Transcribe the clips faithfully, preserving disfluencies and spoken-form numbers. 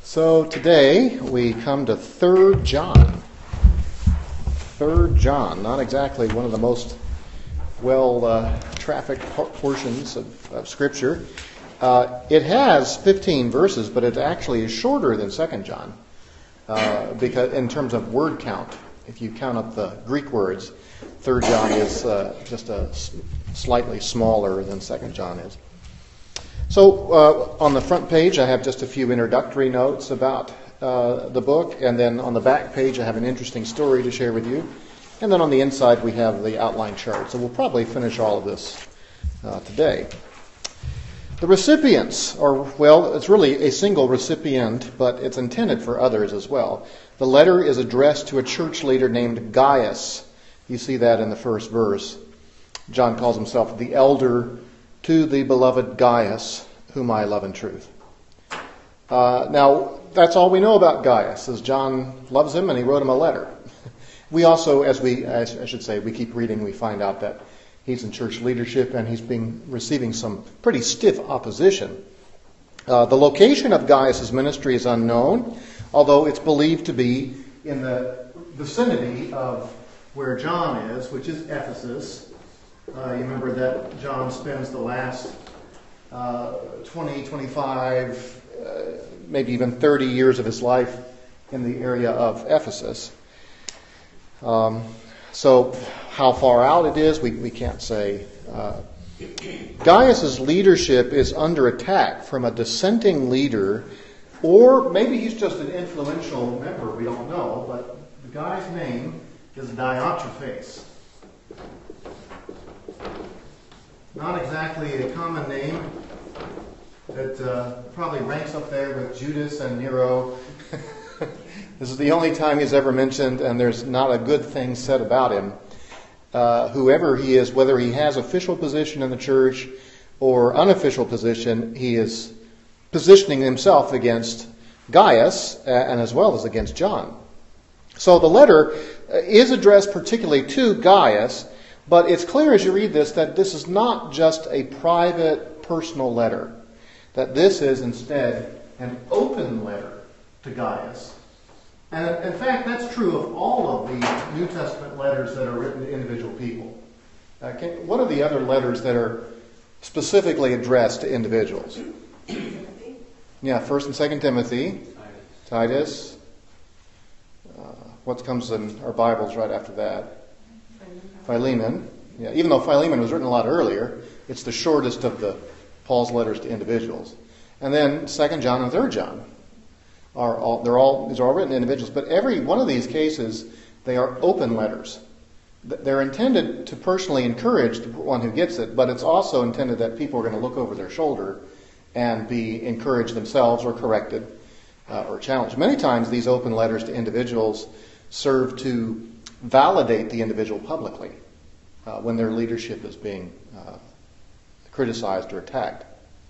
So today we come to Third John. Third John, not exactly one of the most well uh, trafficked portions of, of Scripture. Uh, it has fifteen verses, but it actually is shorter than Second John, uh, because in terms of word count. If you count up the Greek words, Third John is uh, just a s- slightly smaller than Second John is. So uh, on the front page, I have just a few introductory notes about uh, the book, and then on the back page, I have an interesting story to share with you. And then on the inside, we have the outline chart. So we'll probably finish all of this uh, today. The recipients are, well, it's really a single recipient, but it's intended for others as well. The letter is addressed to a church leader named Gaius. You see that in the first verse. John calls himself the elder to the beloved Gaius, whom I love in truth. Uh, now, that's all we know about Gaius, is John loves him and he wrote him a letter. We also, as we, as I should say, we keep reading, we find out that he's in church leadership and he's been receiving some pretty stiff opposition. Uh, the location of Gaius' ministry is unknown, although it's believed to be in the vicinity of where John is, which is Ephesus. Uh, you remember that John spends the last uh, twenty, twenty-five, uh, maybe even thirty years of his life in the area of Ephesus. Um, so how far out it is, we, we can't say. Uh, Gaius' leadership is under attack from a dissenting leader, or maybe he's just an influential member, we don't know, but the guy's name is Diotrephes. Not exactly a common name. It uh, probably ranks up there with Judas and Nero. This is the only time he's ever mentioned, and there's not a good thing said about him. Uh, whoever he is, whether he has official position in the church or unofficial position, he is positioning himself against Gaius uh, and as well as against John. So the letter is addressed particularly to Gaius, but it's clear as you read this that this is not just a private, personal letter, that this is instead an open letter to Gaius. And in fact, that's true of all of the New Testament letters that are written to individual people. Uh, can, what are the other letters that are specifically addressed to individuals? Yeah, First and Second Timothy, Titus. Titus. Uh, what comes in our Bibles right after that? Philemon. Yeah, even though Philemon was written a lot earlier, it's the shortest of the Paul's letters to individuals. And then Second John and Third John are all they're all these are all written to individuals. But every one of these cases, they are open letters. They're intended to personally encourage the one who gets it, but it's also intended that people are going to look over their shoulder and be encouraged themselves or corrected uh, or challenged. Many times, these open letters to individuals serve to validate the individual publicly uh, when their leadership is being uh, criticized or attacked.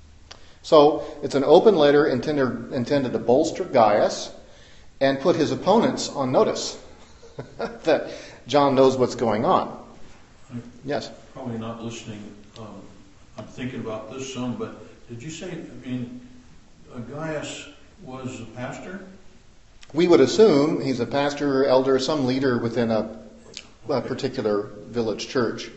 So it's an open letter intended, intended to bolster Gaius and put his opponents on notice that John knows what's going on. I'm yes? Probably not listening. Um, I'm thinking about this some, but did you say, I mean, uh, Gaius was a pastor? We would assume he's a pastor, elder, some leader within a, a particular village church.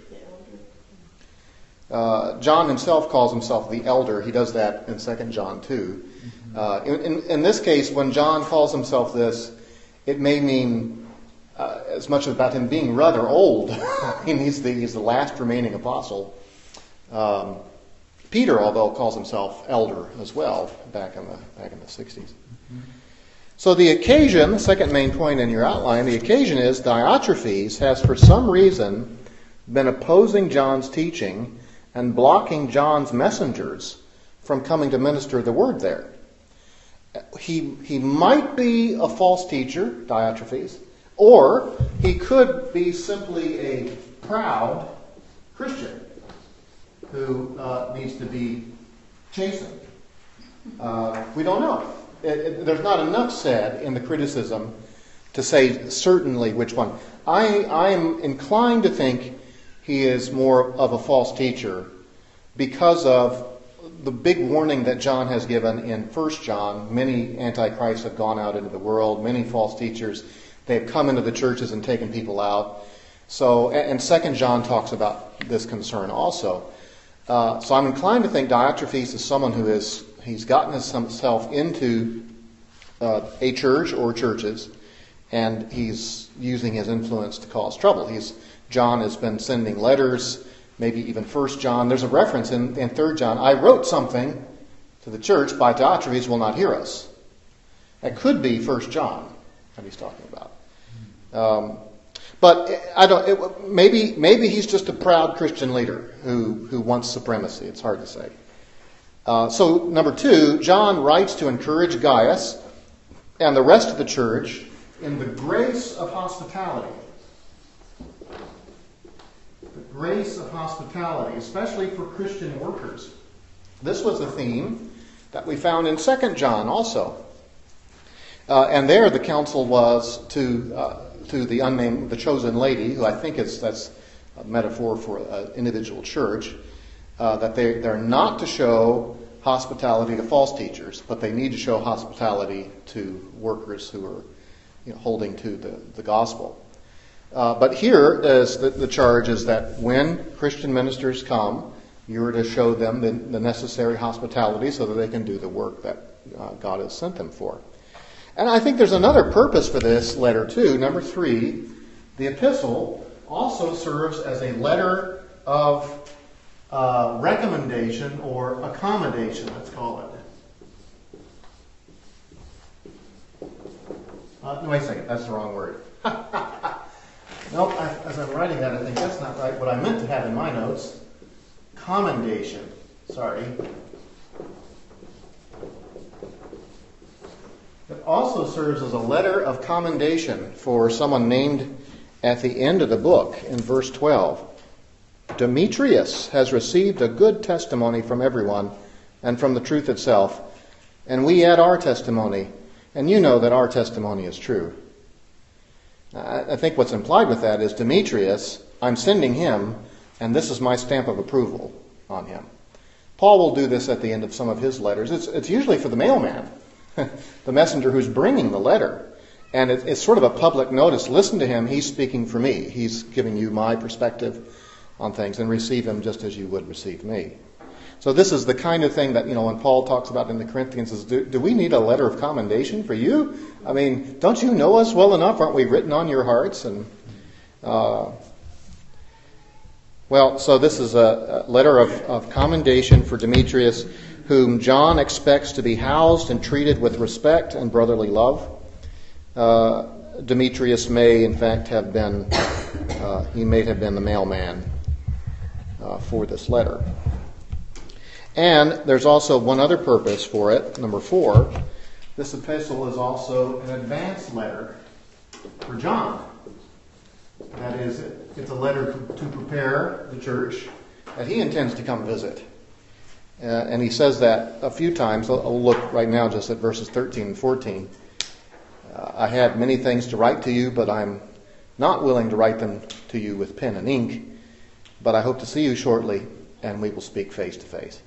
Uh, John himself calls himself the elder. He does that in Second John too. Uh, in, in, in this case, when John calls himself this, it may mean uh, as much about him being rather old. I mean, he's the, he's the last remaining apostle. Um, Peter, although, calls himself elder as well back in the back in the sixties. So the occasion, the second main point in your outline, the occasion is Diotrephes has for some reason been opposing John's teaching and blocking John's messengers from coming to minister the word there. He, he might be a false teacher, Diotrephes, or he could be simply a proud Christian who uh, needs to be chastened. Uh, we don't know. It, it, there's not enough said in the criticism to say certainly which one. I, I am inclined to think he is more of a false teacher because of the big warning that John has given in First John, many antichrists have gone out into the world, many false teachers, they've come into the churches and taken people out. So, and Second John talks about this concern also. Uh, so I'm inclined to think Diotrephes is someone who is, he's gotten himself into uh, a church or churches, and he's using his influence to cause trouble. He's John has been sending letters, maybe even First John. There's a reference in, in Third John. I wrote something to the church, but Diotrephes will not hear us. That could be First John that he's talking about. Um, but I don't. It, maybe maybe he's just a proud Christian leader who who wants supremacy. It's hard to say. Uh, so number two, John writes to encourage Gaius and the rest of the church in the grace of hospitality. The grace of hospitality, especially for Christian workers. This was a theme that we found in Second John also. Uh, and there the counsel was to uh, to the unnamed, the chosen lady, who I think is that's a metaphor for an individual church, uh, that they, they're not to show hospitality to false teachers, but they need to show hospitality to workers who are you know, holding to the, the gospel. Uh, but here is the, the charge is that when Christian ministers come, you are to show them the, the necessary hospitality so that they can do the work that uh, God has sent them for. And I think there's another purpose for this letter too. Number three, the epistle also serves as a letter of uh, recommendation or accommodation, let's call it. Uh, no, wait a second, that's the wrong word. Nope, I, as I'm writing that, I think that's not right. What I meant to have in my notes, commendation. Sorry. It also serves as a letter of commendation for someone named at the end of the book in verse twelve. Demetrius has received a good testimony from everyone and from the truth itself, and we add our testimony, and you know that our testimony is true. I think what's implied with that is Demetrius, I'm sending him, and this is my stamp of approval on him. Paul will do this at the end of some of his letters. It's, it's usually for the mailman. The messenger who's bringing the letter. And it, it's sort of a public notice. Listen to him. He's speaking for me. He's giving you my perspective on things, and receive him just as you would receive me. So this is the kind of thing that, you know, when Paul talks about in the Corinthians, is do, do we need a letter of commendation for you? I mean, don't you know us well enough? Aren't we written on your hearts? And uh, well, so this is a, a letter of, of commendation for Demetrius, whom John expects to be housed and treated with respect and brotherly love. Uh, Demetrius may, in fact, have been, uh, he may have been the mailman uh, for this letter. And there's also one other purpose for it, number four. This epistle is also an advance letter for John. That is, it's a letter to prepare the church that he intends to come visit. Uh, and he says that a few times. I'll, I'll look right now just at verses thirteen and fourteen. Uh, I had many things to write to you, but I'm not willing to write them to you with pen and ink. But I hope to see you shortly, and we will speak face to face.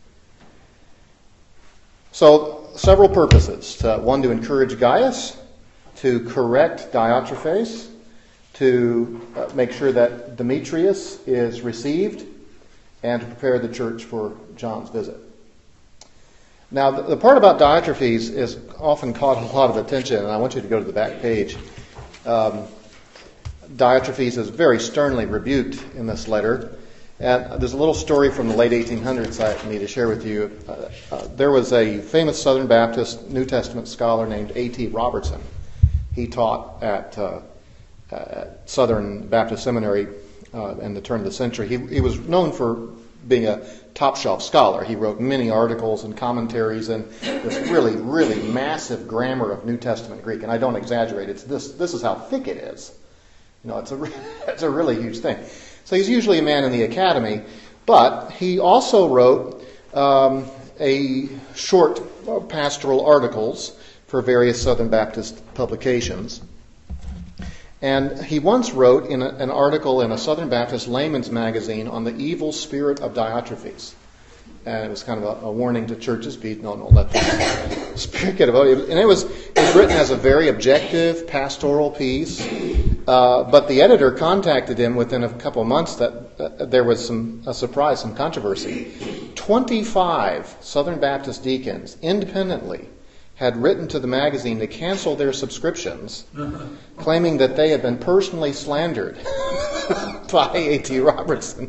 So, several purposes. To, one, to encourage Gaius, to correct Diotrephes, to uh, make sure that Demetrius is received, and to prepare the church for John's visit. Now, the, the part about Diotrephes is often caught a lot of attention, and I want you to go to the back page. Um, Diotrephes is very sternly rebuked in this letter. And there's a little story from the late eighteen hundreds I need to share with you. Uh, uh, there was a famous Southern Baptist New Testament scholar named A T Robertson. He taught at, uh, at Southern Baptist Seminary uh, in the turn of the century. He, he was known for being a top-shelf scholar. He wrote many articles and commentaries and this really, really massive grammar of New Testament Greek. And I don't exaggerate. It's this. This is how thick it is. You know, it's a it's a really huge thing. So he's usually a man in the academy, but he also wrote um, a short pastoral articles for various Southern Baptist publications. And he once wrote in a, an article in a Southern Baptist layman's magazine on the evil spirit of Diotrephes. and it was kind of a, a warning to churches: "Be no, no, let the Spirit get a vote." And it was it was written as a very objective pastoral piece. Uh, but the editor contacted him within a couple of months that uh, there was some a surprise, some controversy. twenty-five Southern Baptist deacons independently had written to the magazine to cancel their subscriptions, claiming that they had been personally slandered by A T Robertson.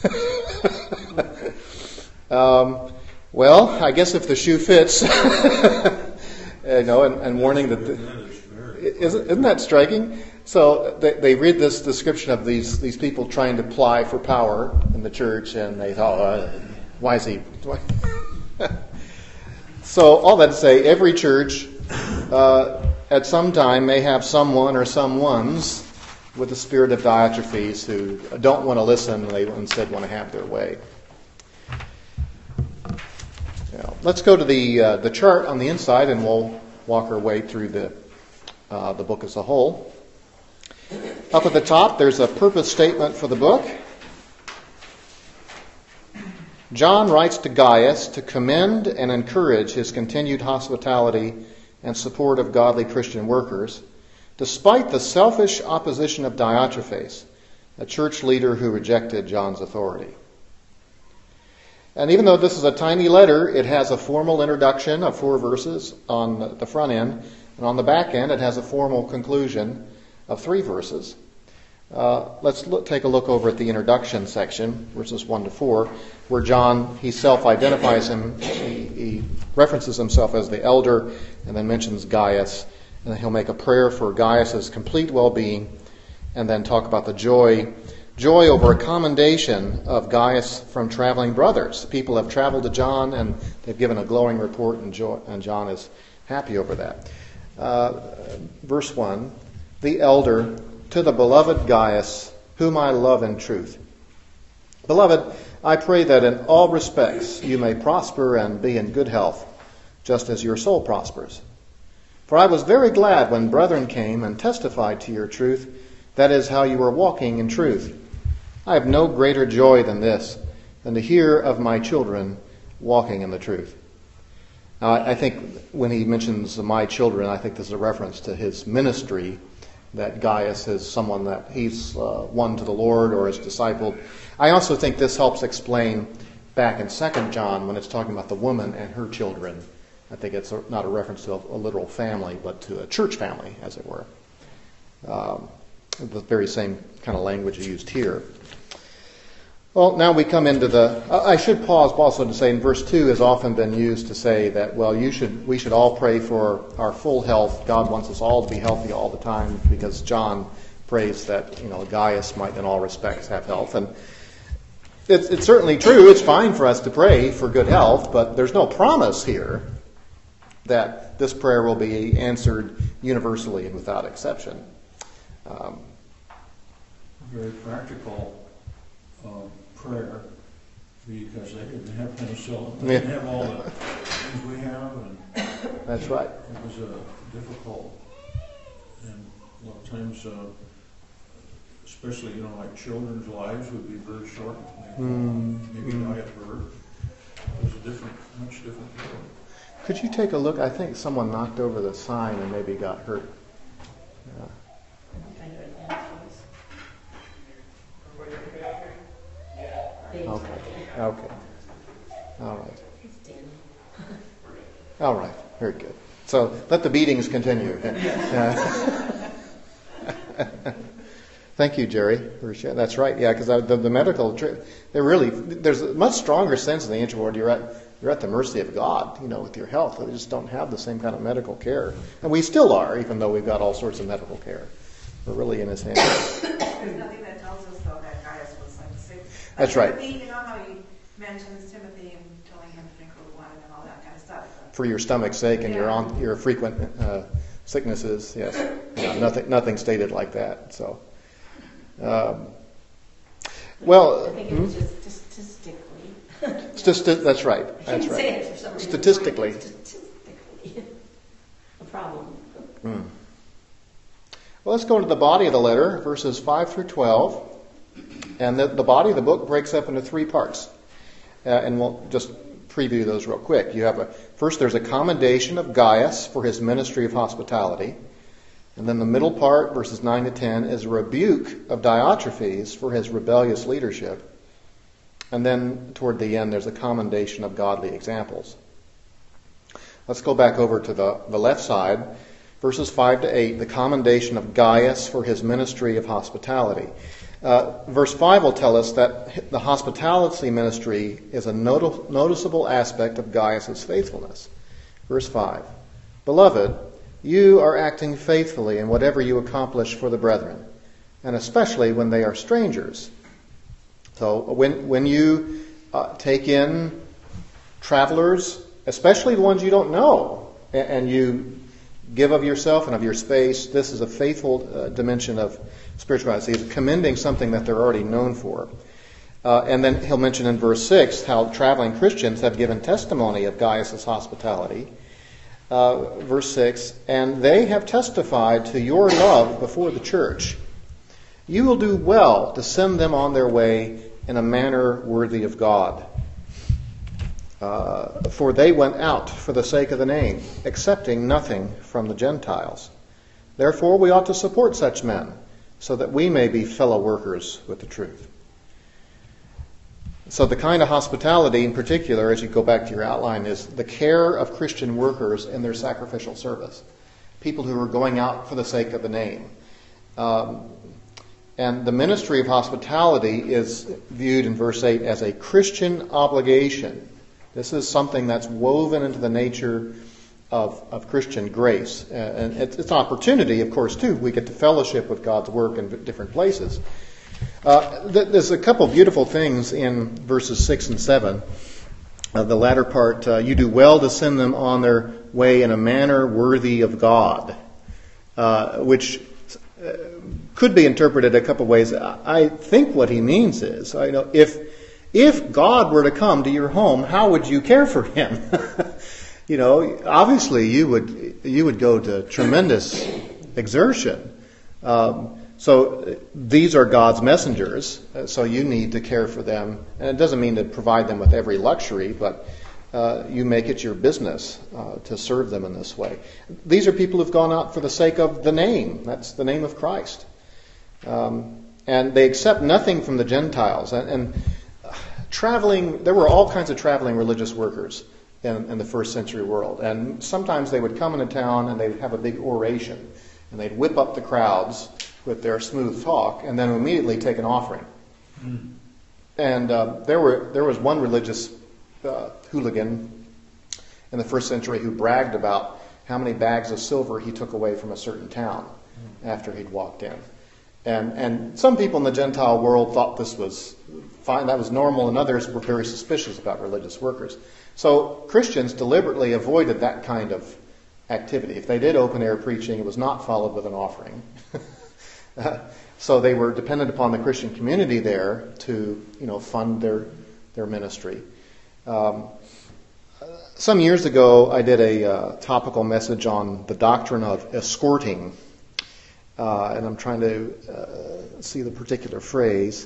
um, well, I guess if the shoe fits, you know, and, and warning that the, isn't, isn't that striking? So they, they read this description of these these people trying to apply for power in the church, and they thought, uh, why is he? Why? So all that to say, every church uh, at some time may have someone or someones with the spirit of Diotrephes who don't want to listen, they instead want to have their way. Now, let's go to the uh, the chart on the inside, and we'll walk our way through the uh, the book as a whole. Up at the top, there's a purpose statement for the book. John writes to Gaius to commend and encourage his continued hospitality and support of godly Christian workers, despite the selfish opposition of Diotrephes, a church leader who rejected John's authority. And even though this is a tiny letter, it has a formal introduction of four verses on the front end, and on the back end it has a formal conclusion of three verses. Uh, let's look, take a look over at the introduction section, verses one to four, where John, he self-identifies him, he, he references himself as the elder, and then mentions Gaius, and he'll make a prayer for Gaius' complete well-being, and then talk about the joy, joy over a commendation of Gaius from traveling brothers. People have traveled to John, and they've given a glowing report, and, joy, and John is happy over that. Uh, verse one, the elder, to the beloved Gaius, whom I love in truth. Beloved, I pray that in all respects you may prosper and be in good health, just as your soul prospers. For I was very glad when brethren came and testified to your truth, that is, how you were walking in truth. I have no greater joy than this, than to hear of my children walking in the truth. Now, I think when he mentions my children, I think this is a reference to his ministry, that Gaius is someone that he's uh, won to the Lord or is discipled. I also think this helps explain back in Second John when it's talking about the woman and her children. I think it's a, not a reference to a, a literal family, but to a church family, as it were. Um, the very same kind of language used here. Well, now we come into the... I should pause also to say in verse two has often been used to say that, well, you should we should all pray for our full health. God wants us all to be healthy all the time, because John prays that, you know, Gaius might in all respects have health. And it's, it's certainly true. It's fine for us to pray for good health, but there's no promise here that this prayer will be answered universally and without exception. Um, Very practical um, prayer, because they didn't have penicillin. They didn't have all the things we have, and that's right. It was uh, difficult, and a lot of times, uh, especially, you know, like children's lives would be very short. Maybe, mm. maybe mm. die at birth. It was a different, much different world. Could you take a look? I think someone knocked over the sign and maybe got hurt. Yeah. Okay. Okay. All right. All right. Very good. So let the beatings continue. Uh, thank you, Jerry, for sharing. That's right. Yeah, because the, the medical, they really, there's a much stronger sense in the ancient world. You're at you're at the mercy of God, you know, with your health. We just don't have the same kind of medical care, and we still are, even though we've got all sorts of medical care. We're really in His hands. There's nothing that tells us, though, that Gaius was like sick. That's right. Timothy, you know how he mentions Timothy and telling him to drink cold wine and all that kind of stuff. For your stomach's sake and your on your frequent uh, sicknesses, yes. Yeah, nothing nothing stated like that. So, um, well, I think it was just statistically. Stati- that's right. That's right. Say it for some reason. Statistically. Statistically, a problem. Mm. Well, let's go to the body of the letter, verses five through twelve. And the, the body of the book breaks up into three parts. uh, and we'll just preview those real quick. You have a first. There's a commendation of Gaius for his ministry of hospitality, and then the middle part, verses nine to ten, is a rebuke of Diotrephes for his rebellious leadership, and then toward the end, there's a commendation of godly examples. Let's go back over to the, the left side, verses five to eight, the commendation of Gaius for his ministry of hospitality. Uh, verse five will tell us that the hospitality ministry is a not- noticeable aspect of Gaius' faithfulness. Verse five, Beloved, you are acting faithfully in whatever you accomplish for the brethren, and especially when they are strangers. So when, when you uh, take in travelers, especially the ones you don't know, and, and you give of yourself and of your space, this is a faithful uh, dimension of spirituality. He's commending something that they're already known for. Uh, and then he'll mention in verse six how traveling Christians have given testimony of Gaius' hospitality. Uh, verse six, and they have testified to your love before the church. You will do well to send them on their way in a manner worthy of God. Uh, for they went out for the sake of the name, accepting nothing from the Gentiles. Therefore we ought to support such men, so that we may be fellow workers with the truth. So the kind of hospitality in particular, as you go back to your outline, is the care of Christian workers in their sacrificial service. People who are going out for the sake of the name. Um, and the ministry of hospitality is viewed in verse eight as a Christian obligation. This is something that's woven into the nature of, of Christian grace. Uh, and it's, it's an opportunity, of course, too. We get to fellowship with God's work in different places. Uh, th- there's a couple beautiful things in verses six and seven. Uh, the latter part, uh, you do well to send them on their way in a manner worthy of God, uh, which uh, could be interpreted a couple ways. I think what he means is, I know if if God were to come to your home, how would you care for him? You know, obviously you would you would go to tremendous exertion. Um, so these are God's messengers, so you need to care for them. And it doesn't mean to provide them with every luxury, but uh, you make it your business uh, to serve them in this way. These are people who've gone out for the sake of the name. That's the name of Christ. Um, and they accept nothing from the Gentiles. And, and traveling, there were all kinds of traveling religious workers in, in the first century world. And sometimes they would come into town and they'd have a big oration. And they'd whip up the crowds with their smooth talk and then immediately take an offering. Mm. And uh, there were there was one religious uh, hooligan in the first century who bragged about how many bags of silver he took away from a certain town mm. after he'd walked in. And and some people in the Gentile world thought this was fine, that was normal, and others were very suspicious about religious workers. So Christians deliberately avoided that kind of activity. If they did open-air preaching, it was not followed with an offering. uh, so they were dependent upon the Christian community there to, you know, fund their their ministry. Um, some years ago, I did a uh, topical message on the doctrine of escorting. Uh, and I'm trying to uh, see the particular phrase.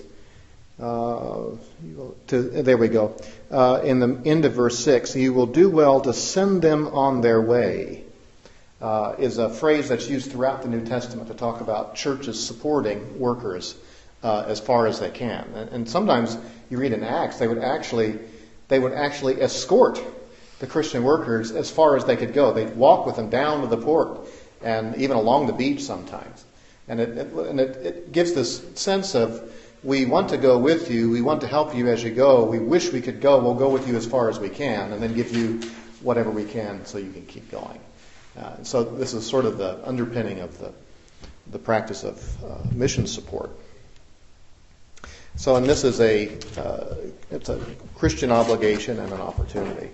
Uh, to, there we go. Uh, in the end of verse six, you will do well to send them on their way, uh, is a phrase that's used throughout the New Testament to talk about churches supporting workers uh, as far as they can. And, and sometimes you read in Acts, they would actually they would actually escort the Christian workers as far as they could go. They'd walk with them down to the port and even along the beach sometimes. And it, it, and it, it gives this sense of, we want to go with you, we want to help you as you go, we wish we could go, we'll go with you as far as we can, and then give you whatever we can so you can keep going. Uh, so this is sort of the underpinning of the, the practice of uh, mission support. So, and this is a, uh, it's a Christian obligation and an opportunity.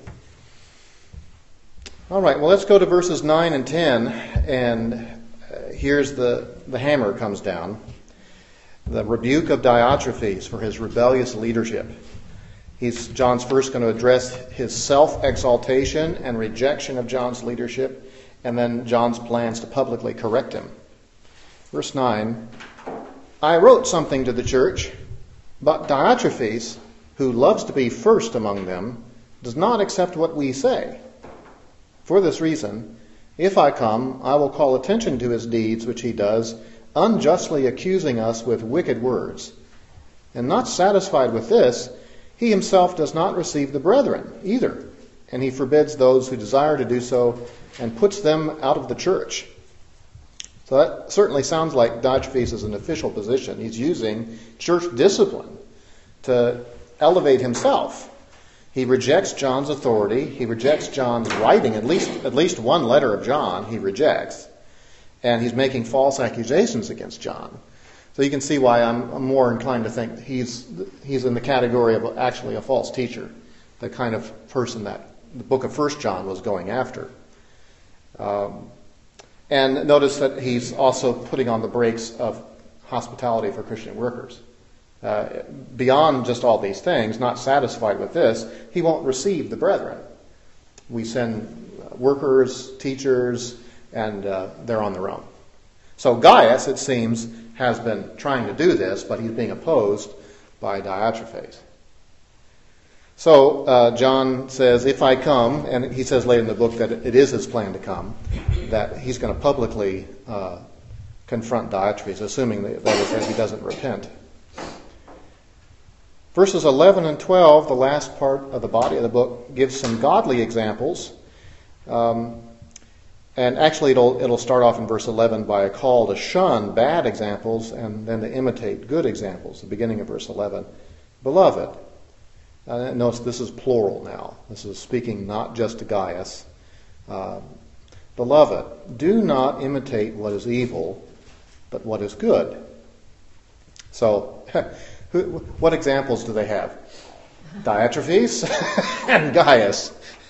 All right, well, let's go to verses nine and ten, and uh, here's the, the hammer comes down. The rebuke of Diotrephes for his rebellious leadership. He's John's first going to address his self-exaltation and rejection of John's leadership, and then John's plans to publicly correct him. Verse nine, I wrote something to the church, but Diotrephes, who loves to be first among them, does not accept what we say. For this reason, if I come, I will call attention to his deeds which he does, unjustly accusing us with wicked words. And not satisfied with this, he himself does not receive the brethren either, and he forbids those who desire to do so and puts them out of the church. So that certainly sounds like Diotrephes is an official position. He's using church discipline to elevate himself. He rejects John's authority. He rejects John's writing. At least, at least one letter of John he rejects. And he's making false accusations against John. So you can see why I'm, I'm more inclined to think he's he's in the category of actually a false teacher, the kind of person that the book of First John was going after. Um, and notice that he's also putting on the brakes of hospitality for Christian workers. Uh, beyond just all these things, not satisfied with this, he won't receive the brethren. We send workers, teachers, and uh, they're on their own. So Gaius, it seems, has been trying to do this, but he's being opposed by Diotrephes. So uh, John says, if I come, and he says later in the book that it is his plan to come, that he's going to publicly uh, confront Diotrephes, assuming that, that, is, that he doesn't repent. Verses eleven and twelve, the last part of the body of the book, gives some godly examples. Um, and actually it'll, it'll start off in verse eleven by a call to shun bad examples and then to imitate good examples. The beginning of verse eleven. Beloved. Uh, notice this is plural now. This is speaking not just to Gaius. Uh, Beloved, do not imitate what is evil, but what is good. So, who, what examples do they have? Diotrephes and Gaius.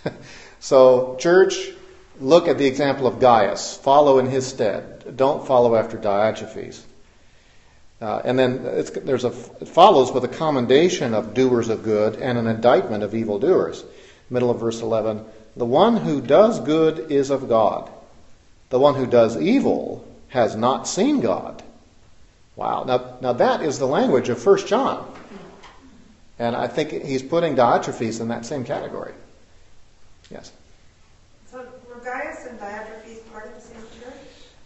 So, church, look at the example of Gaius. Follow in his stead. Don't follow after Diotrephes. Uh, and then it's, there's a, it follows with a commendation of doers of good and an indictment of evildoers. Middle of verse eleven. The one who does good is of God. The one who does evil has not seen God. Wow. Now, now that is the language of First John. And I think he's putting Diotrephes in that same category. Yes. So were Gaius and Diotrephes part of the same church?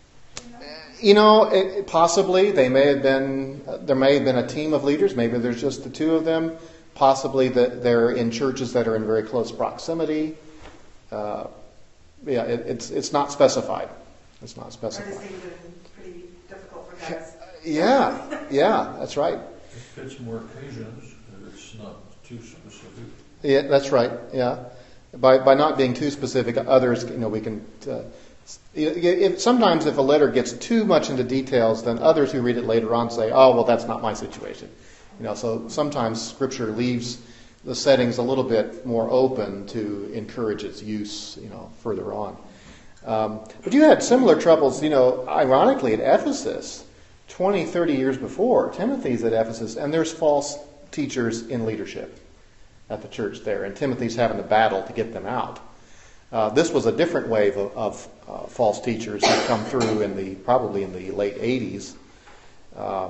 You know, it, possibly they may have been. There may have been a team of leaders. Maybe there's just the two of them. Possibly that they're in churches that are in very close proximity. Uh, yeah, it, it's it's not specified. It's not I specified. just think it would have been pretty difficult for Gaius. Yeah, yeah, that's right. It fits more occasions, and it's not too specific. Yeah, that's right. Yeah, by by not being too specific, others, you know, we can. Uh, If, sometimes if a letter gets too much into details, then others who read it later on say, oh, well, that's not my situation. You know, so sometimes Scripture leaves the settings a little bit more open to encourage its use, you know, further on. Um, but you had similar troubles, you know, ironically at Ephesus, twenty, thirty years before. Timothy's at Ephesus, and there's false teachers in leadership at the church there, and Timothy's having to battle to get them out. Uh, this was a different wave of, of uh, false teachers who come through in the probably in the late eighties. Um,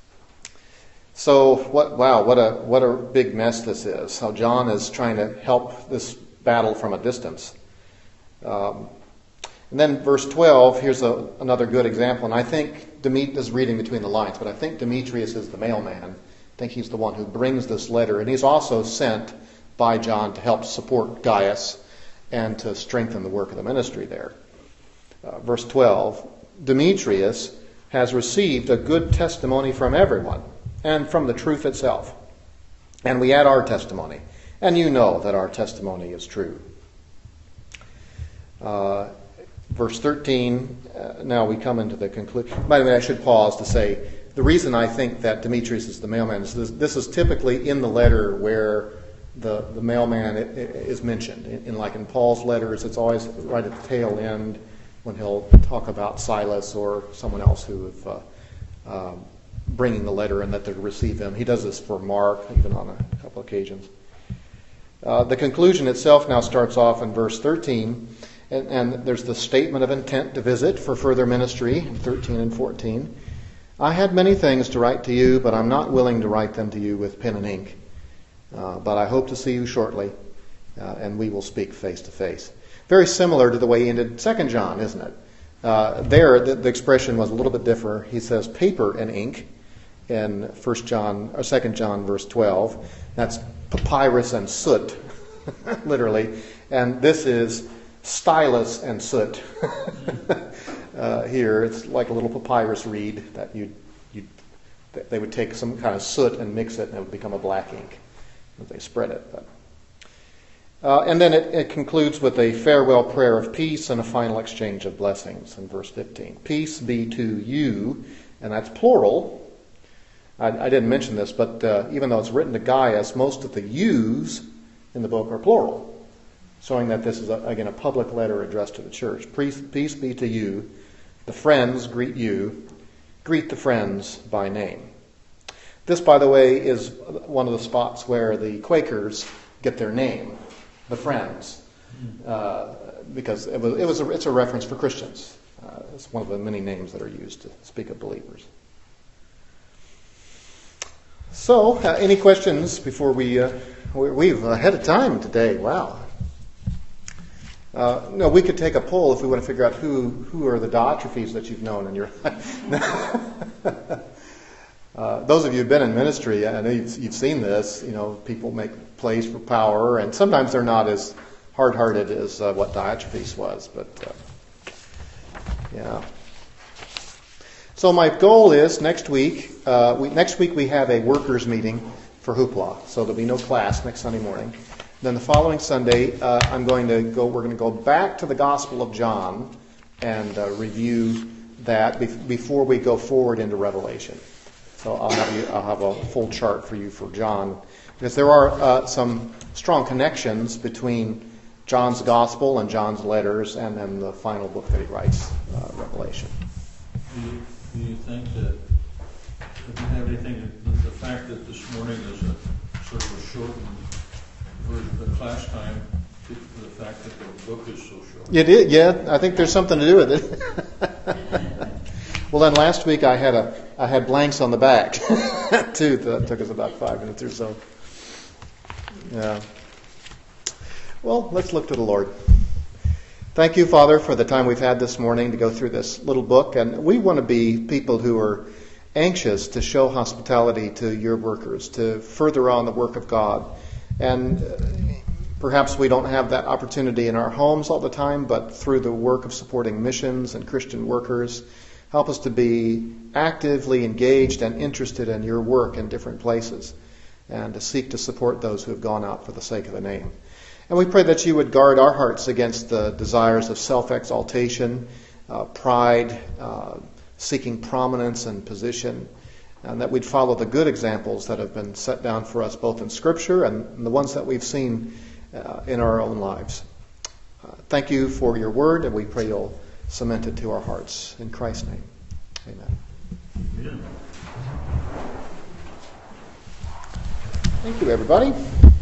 so what? Wow, what a what a big mess this is. How John is trying to help this battle from a distance. Um, and then verse twelve. Here's a, another good example, and I think Demet is reading between the lines, but I think Demetrius is the mailman. I think he's the one who brings this letter, and he's also sent by John to help support Gaius and to strengthen the work of the ministry there. Uh, verse twelve, Demetrius has received a good testimony from everyone and from the truth itself. And we add our testimony. And you know that our testimony is true. Uh, verse thirteen, uh, now we come into the conclusion. By the way, I should pause to say, the reason I think that Demetrius is the mailman is this, this is typically in the letter where The, the mailman is mentioned. In, in like in Paul's letters, it's always right at the tail end when he'll talk about Silas or someone else who is uh, um, bringing the letter and that they're to receive him. He does this for Mark, even on a couple occasions. Uh, the conclusion itself now starts off in verse thirteen, and, and there's the statement of intent to visit for further ministry in thirteen and fourteen. I had many things to write to you, but I'm not willing to write them to you with pen and ink. Uh, but I hope to see you shortly, uh, and we will speak face to face. Very similar to the way he ended Second John, isn't it? Uh, there, the, the expression was a little bit different. He says paper and ink in First John or Second John, verse twelve. That's papyrus and soot, literally. And this is stylus and soot. uh, here, it's like a little papyrus reed that you you they would take some kind of soot and mix it, and it would become a black ink. They spread it. But. Uh, and then it, it concludes with a farewell prayer of peace and a final exchange of blessings in verse fifteen. Peace be to you, and that's plural. I, I didn't mention this, but uh, even though it's written to Gaius, most of the yous in the book are plural, showing that this is, a, again, a public letter addressed to the church. Peace, peace be to you. The friends greet you. Greet the friends by name. This, by the way, is one of the spots where the Quakers get their name, the Friends, uh, because it was, it was a, it's a reference for Christians. Uh, it's one of the many names that are used to speak of believers. So, uh, any questions before we, uh, we've ahead of time today. Wow. Uh, no, we could take a poll if we want to figure out who, who are the Diotrephes that you've known in your life. Uh, those of you who've been in ministry, I know you've, you've seen this. You know, people make plays for power, and sometimes they're not as hard-hearted as uh, what Diotrephes was. But uh, yeah. So my goal is next week. Uh, we, next week we have a workers' meeting for Hoopla, so there'll be no class next Sunday morning. Then the following Sunday, uh, I'm going to go. We're going to go back to the Gospel of John and uh, review that be- before we go forward into Revelation. So I'll have you. I'll have a full chart for you for John, because there are uh, some strong connections between John's Gospel and John's letters, and then the final book that he writes, uh, Revelation. Do you, do you think that? Do you have anything? The fact that this morning is a sort of a shortened version of the class time, the fact that the book is so short. It is, yeah. I think there's something to do with it. Well, then last week I had a I had blanks on the back too. That took us about five minutes or so. Yeah. Well, let's look to the Lord. Thank you, Father, for the time we've had this morning to go through this little book, and we want to be people who are anxious to show hospitality to your workers, to further on the work of God, and perhaps we don't have that opportunity in our homes all the time, but through the work of supporting missions and Christian workers. Help us to be actively engaged and interested in your work in different places, and to seek to support those who have gone out for the sake of the name. And we pray that you would guard our hearts against the desires of self-exaltation, uh, pride, uh, seeking prominence and position, and that we'd follow the good examples that have been set down for us both in Scripture and the ones that we've seen uh, in our own lives. Uh, thank you for your word, and we pray you'll cement it to our hearts. In Christ's name, amen. Yeah. Thank you, everybody.